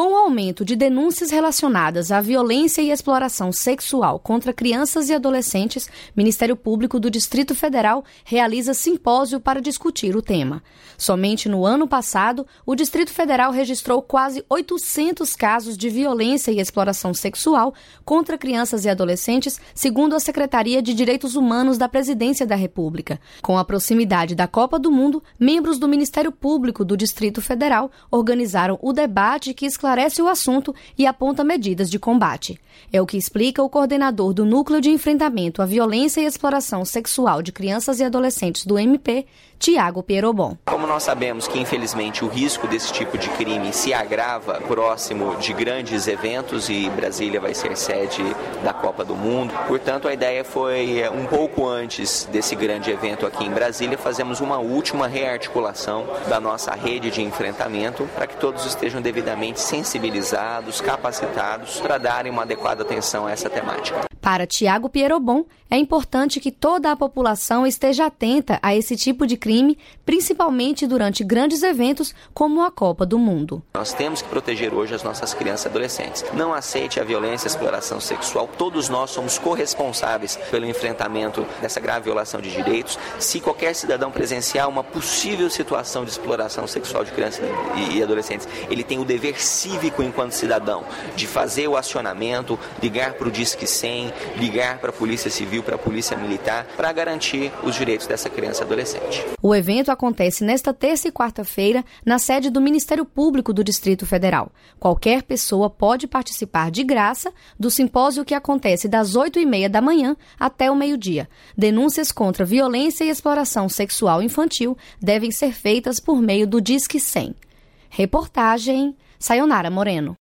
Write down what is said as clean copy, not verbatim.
Com o aumento de denúncias relacionadas à violência e exploração sexual contra crianças e adolescentes, o Ministério Público do Distrito Federal realiza simpósio para discutir o tema. Somente no ano passado, o Distrito Federal registrou quase 800 casos de violência e exploração sexual contra crianças e adolescentes, segundo a Secretaria de Direitos Humanos da Presidência da República. Com a proximidade da Copa do Mundo, membros do Ministério Público do Distrito Federal organizaram o debate que esclarece o assunto e aponta medidas de combate. É o que explica o coordenador do Núcleo de Enfrentamento à Violência e Exploração Sexual de Crianças e Adolescentes do MP, Tiago Pierobon. Como nós sabemos que, infelizmente, o risco desse tipo de crime se agrava próximo de grandes eventos e Brasília vai ser sede da Copa do Mundo, portanto, a ideia foi, um pouco antes desse grande evento aqui em Brasília, fazemos uma última rearticulação da nossa rede de enfrentamento para que todos estejam devidamente sensibilizados, capacitados para darem uma adequada atenção a essa temática. Para Tiago Pierobon, é importante que toda a população esteja atenta a esse tipo de crime, principalmente durante grandes eventos como a Copa do Mundo. Nós temos que proteger hoje as nossas crianças e adolescentes. Não aceite a violência e a exploração sexual. Todos nós somos corresponsáveis pelo enfrentamento dessa grave violação de direitos. Se qualquer cidadão presenciar uma possível situação de exploração sexual de crianças e adolescentes, ele tem o dever cívico enquanto cidadão de fazer o acionamento, ligar para o Disque 100, ligar para a Polícia Civil, para a Polícia Militar, para garantir os direitos dessa criança e adolescente. O evento acontece nesta terça e quarta-feira na sede do Ministério Público do Distrito Federal. Qualquer pessoa pode participar de graça do simpósio que acontece das 8h30 da manhã até o meio-dia. Denúncias contra violência e exploração sexual infantil devem ser feitas por meio do Disque 100. Reportagem Sayonara Moreno.